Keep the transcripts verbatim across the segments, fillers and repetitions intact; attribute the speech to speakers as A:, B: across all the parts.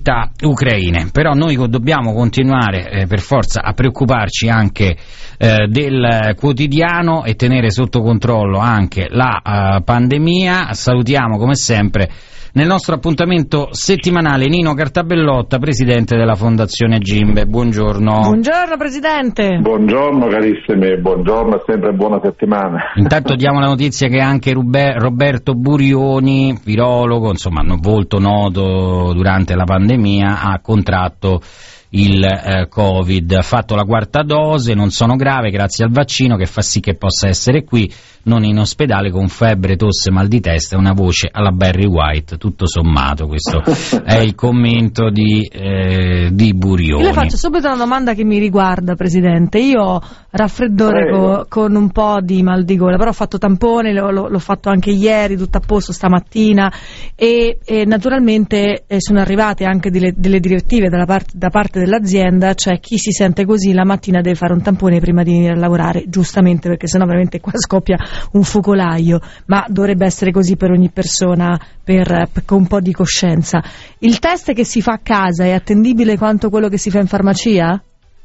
A: autorità ucraine. Però noi dobbiamo continuare eh, per forza a preoccuparci anche eh, del quotidiano e tenere sotto controllo anche la uh, pandemia. Salutiamo come sempre nel nostro appuntamento settimanale Nino Cartabellotta, presidente della Fondazione Gimbe. Buongiorno.
B: Buongiorno presidente.
C: Buongiorno carissimi, buongiorno e sempre buona settimana.
A: Intanto diamo la notizia che anche Roberto Burioni, virologo, insomma volto noto durante la pandemia, ha contratto il eh, Covid, ha fatto la quarta dose, non sono grave grazie al vaccino che fa sì che possa essere qui, non in ospedale, con febbre, tosse, mal di testa e una voce alla Barry White, tutto sommato. Questo è il commento di, eh, di Burioni.
B: Io le faccio subito una domanda che mi riguarda, presidente. Io ho raffreddore co, con un po' di mal di gola, però ho fatto tampone, l'ho, l'ho fatto anche ieri, tutto a posto stamattina, e, e naturalmente eh, sono arrivate anche delle, delle direttive dalla parte, da parte dell'azienda, cioè chi si sente così la mattina deve fare un tampone prima di venire a lavorare, giustamente, perché sennò veramente qua scoppia un focolaio, ma dovrebbe essere così per ogni persona, per, per, con un po' di coscienza. Il test che si fa a casa è attendibile quanto quello che si fa in farmacia?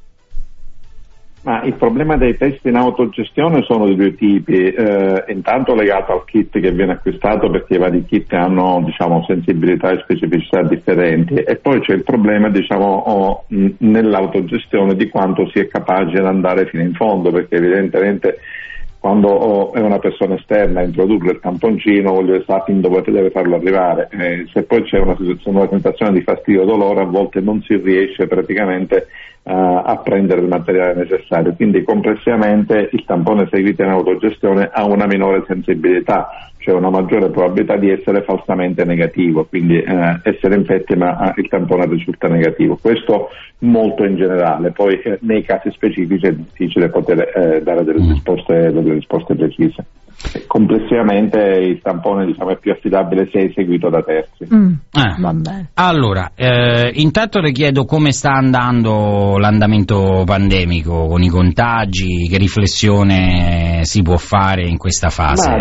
C: Ma il problema dei test in autogestione sono di due tipi, eh, intanto legato al kit che viene acquistato, perché i vari kit hanno, diciamo, sensibilità e specificità differenti, e poi c'è il problema, diciamo, oh, nell'autogestione di quanto si è capaci di andare fino in fondo, perché evidentemente quando oh, è una persona esterna a introdurre il tamponcino, voglio dire, sa fin dove deve farlo arrivare, eh, se poi c'è una, una sensazione di fastidio o dolore, a volte non si riesce praticamente uh, a prendere il materiale necessario, quindi complessivamente il tampone seguito in autogestione ha una minore sensibilità, cioè una maggiore probabilità di essere falsamente negativo, quindi eh, essere infetti ma il tampone risulta negativo. Questo molto in generale, poi eh, nei casi specifici è difficile poter eh, dare delle risposte, delle risposte precise. Complessivamente il tampone, diciamo, è più affidabile se è eseguito da terzi.
B: Mm.
A: Ah.
B: Va bene.
A: Allora, eh, intanto le chiedo come sta andando l'andamento pandemico con i contagi, che riflessione si può fare in questa fase?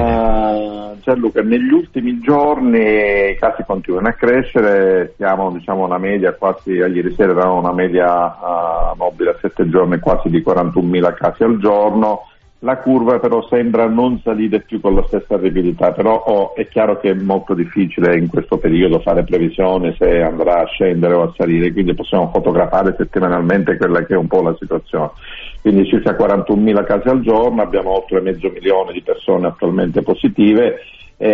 C: Ma, uh, Gianluca, negli ultimi giorni i casi continuano a crescere, siamo, diciamo, una media quasi, ieri sera era una media uh, mobile a sette giorni quasi di quarantunomila casi al giorno. La curva però sembra non salire più con la stessa rapidità, però oh, è chiaro che è molto difficile in questo periodo fare previsione se andrà a scendere o a salire, quindi possiamo fotografare settimanalmente quella che è un po' la situazione. Quindi circa quarantunomila casi al giorno, abbiamo oltre mezzo milione di persone attualmente positive, e,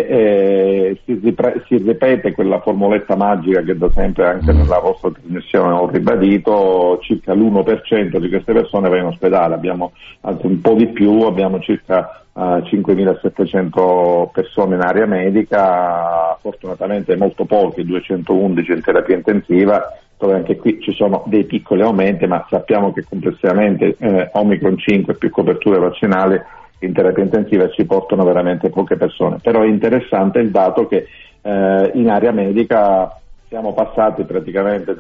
C: e si, ripre- si ripete quella formuletta magica che da sempre anche nella vostra trasmissione ho ribadito: circa l'uno per cento di queste persone va in ospedale, abbiamo anzi un po' di più, abbiamo circa uh, cinquemilasettecento persone in area medica, fortunatamente molto pochi, duecentoundici in terapia intensiva, dove anche qui ci sono dei piccoli aumenti, ma sappiamo che complessivamente eh, Omicron cinque più coperture vaccinali in terapia intensiva ci portano veramente poche persone. Però è interessante il dato che eh, in area medica siamo passati praticamente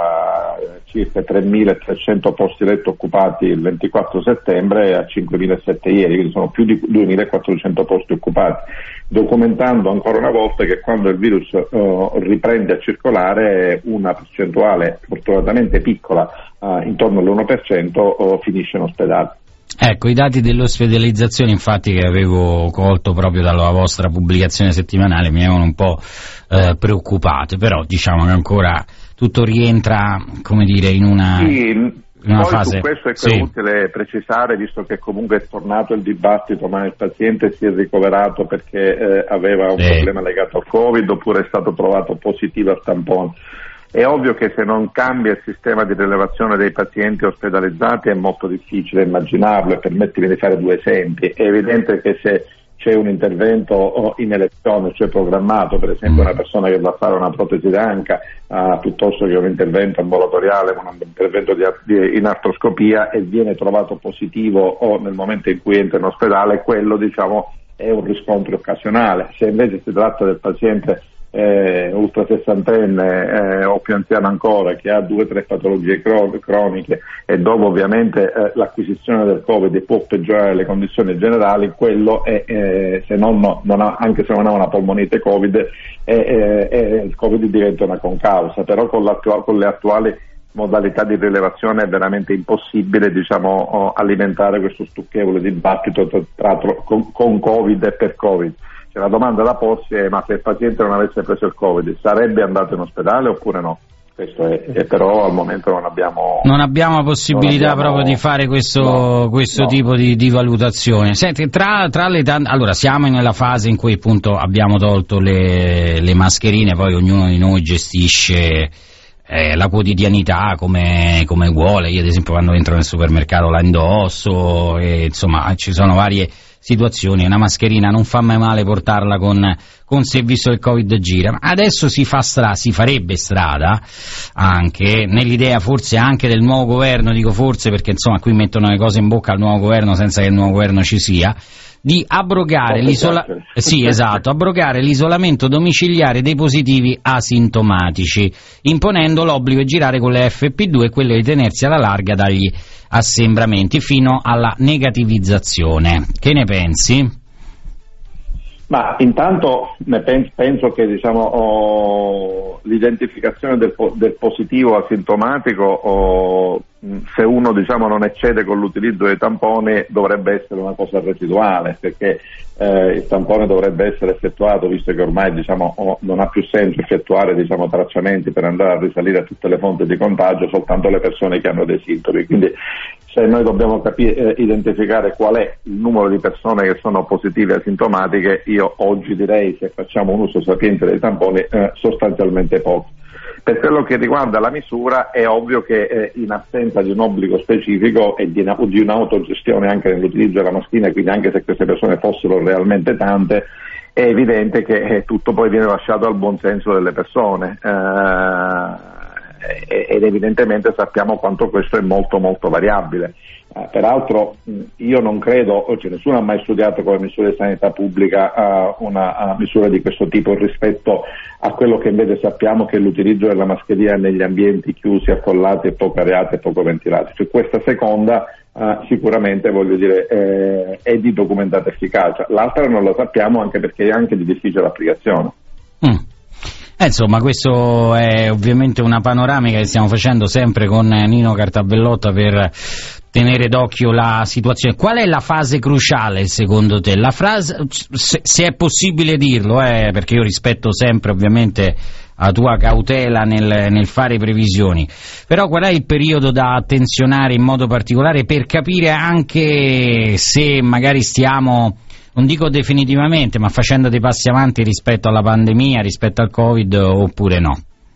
C: da eh, circa tremilatrecento posti letto occupati il ventiquattro settembre a cinquemilasettecento ieri, quindi sono più di duemilaquattrocento posti occupati, documentando ancora una volta che quando il virus eh, riprende a circolare una percentuale fortunatamente piccola, eh, intorno all'uno per cento, eh, finisce in ospedale.
A: Ecco, i dati dell'ospedalizzazione infatti che avevo colto proprio dalla vostra pubblicazione settimanale mi avevano un po' eh, preoccupato, però diciamo che ancora tutto rientra, come dire, in una,
C: sì,
A: in una
C: poi
A: fase...
C: Su questo è
A: sì.
C: utile precisare, visto che comunque è tornato il dibattito, ma il paziente si è ricoverato perché eh, aveva un
A: sì.
C: problema legato al Covid oppure è stato trovato positivo al tampone. È ovvio che se non cambia il sistema di rilevazione dei pazienti ospedalizzati è molto difficile immaginarlo, e permettetemi di fare due esempi. È evidente che se c'è un intervento in elezione, cioè programmato, per esempio una persona che va a fare una protesi d'anca uh, piuttosto che un intervento ambulatoriale, un intervento di, di, in artroscopia, e viene trovato positivo o nel momento in cui entra in ospedale, quello, diciamo, è un riscontro occasionale. Se invece si tratta del paziente eh, ultra sessantenne eh, o più anziano ancora, che ha due o tre patologie cro- croniche e dopo ovviamente eh, l'acquisizione del Covid può peggiorare le condizioni generali, quello è, eh, se non, non ha, anche se non ha una polmonite Covid, è, è, è, il Covid diventa una concausa, però con, con le attuali modalità di rilevazione è veramente impossibile, diciamo, alimentare questo stucchevole dibattito tra, tra, con, con Covid e per Covid. Cioè, la domanda da porsi è: ma se il paziente non avesse preso il Covid sarebbe andato in ospedale oppure no? Questo è, e però al momento non abbiamo
A: non abbiamo la possibilità
C: abbiamo,
A: proprio di fare questo,
C: no,
A: questo
C: no.
A: tipo di, di valutazione. Senti, tra, tra le tante, allora siamo nella fase in cui appunto abbiamo tolto le, le mascherine, poi ognuno di noi gestisce Eh, la quotidianità come, come vuole. Io ad esempio quando entro nel supermercato la indosso, e, insomma ci sono varie situazioni. Una mascherina non fa mai male portarla con, con sé, visto che il Covid gira. Ma adesso si fa strada, si farebbe strada anche nell'idea forse anche del nuovo governo, dico forse perché insomma qui mettono le cose in bocca al nuovo governo senza che il nuovo governo ci sia, di abrogare l'isola- sì, esatto, abrogare l'isolamento domiciliare dei positivi asintomatici, imponendo l'obbligo di girare con le F P due e quello di tenersi alla larga dagli assembramenti fino alla negativizzazione. Che ne pensi?
C: Ma intanto ne penso, penso che diciamo oh, l'identificazione del, del positivo asintomatico, oh, se uno diciamo non eccede con l'utilizzo dei tamponi, dovrebbe essere una cosa residuale, perché eh, il tampone dovrebbe essere effettuato, visto che ormai diciamo oh, non ha più senso effettuare diciamo tracciamenti per andare a risalire a tutte le fonti di contagio, soltanto le persone che hanno dei sintomi. Quindi se noi dobbiamo capire, eh, identificare qual è il numero di persone che sono positive asintomatiche, io oggi direi, se facciamo un uso sapiente dei tamponi, eh, sostanzialmente poco. Per quello che riguarda la misura, è ovvio che eh, in assenza di un obbligo specifico e di, una, di un'autogestione anche nell'utilizzo della mascherina, quindi anche se queste persone fossero realmente tante, è evidente che eh, tutto poi viene lasciato al buon senso delle persone. Eh, ed evidentemente sappiamo quanto questo è molto molto variabile. Uh, peraltro mh, io non credo, cioè nessuno ha mai studiato come misura di sanità pubblica uh, una uh, misura di questo tipo rispetto a quello che invece sappiamo che è l'utilizzo della mascherina negli ambienti chiusi, affollati e poco areati e poco ventilati. Cioè questa seconda uh, sicuramente, voglio dire, eh, è di documentata efficacia, l'altra non lo sappiamo anche perché è anche di difficile applicazione.
A: Mm. Eh, insomma, questo è ovviamente una panoramica che stiamo facendo sempre con Nino Cartabellotta per tenere d'occhio la situazione. Qual è la fase cruciale secondo te? La frase, se, se è possibile dirlo, eh, perché io rispetto sempre ovviamente la tua cautela nel, nel fare previsioni, però qual è il periodo da attenzionare in modo particolare per capire anche se magari stiamo, non dico definitivamente, ma facendo dei passi avanti rispetto alla pandemia, rispetto al Covid, oppure no?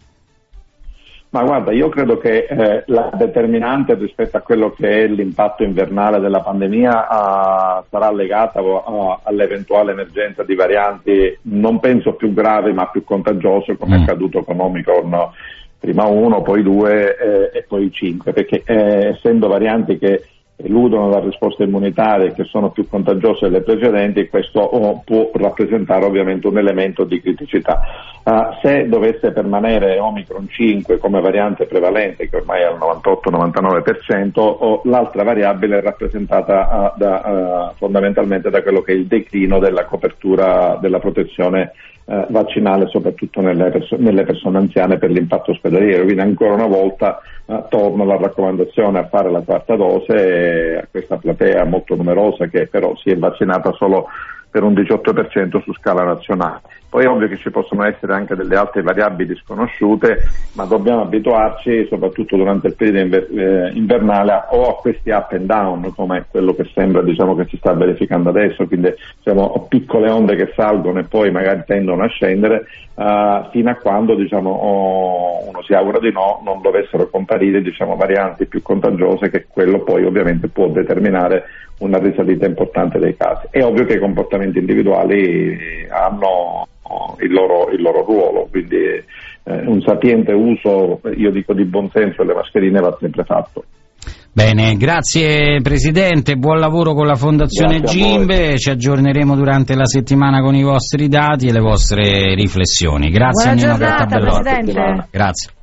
C: Ma guarda, io credo che eh, la determinante rispetto a quello che è l'impatto invernale della pandemia uh, sarà legata uh, all'eventuale emergenza di varianti, non penso più gravi ma più contagiose, come mm. è accaduto con Omicron, prima uno, poi due eh, e poi cinque, perché eh, essendo varianti che eludono la risposta immunitaria e che sono più contagiose delle precedenti, questo oh, può rappresentare ovviamente un elemento di criticità. Uh, se dovesse permanere Omicron cinque come variante prevalente, che ormai è al novantotto novantanove per cento, oh, l'altra variabile è rappresentata uh, da, uh, fondamentalmente da quello che è il declino della copertura della protezione uh, vaccinale, soprattutto nelle, perso- nelle persone anziane per l'impatto ospedaliero. Quindi ancora una volta uh, torno alla raccomandazione a fare la quarta dose a questa platea molto numerosa che però si è vaccinata solo per un diciotto per cento su scala nazionale. Poi è ovvio che ci possono essere anche delle altre variabili sconosciute, ma dobbiamo abituarci, soprattutto durante il periodo inver- eh, invernale, o a questi up and down, come quello che sembra diciamo che si sta verificando adesso, quindi diciamo piccole onde che salgono e poi magari tendono a scendere, uh, fino a quando diciamo oh, uno si augura di no, non dovessero comparire diciamo varianti più contagiose, che quello poi ovviamente può determinare una risalita importante dei casi. È ovvio che i comportamenti individuali hanno il loro, il loro ruolo, quindi eh, un sapiente uso, io dico di buon senso, delle mascherine va sempre fatto.
A: Bene, grazie Presidente, buon lavoro con la Fondazione Gimbe, ci aggiorneremo durante la settimana con i vostri dati e le vostre riflessioni. Grazie a Nino Cartabellotti.
B: Presidente.
A: Grazie.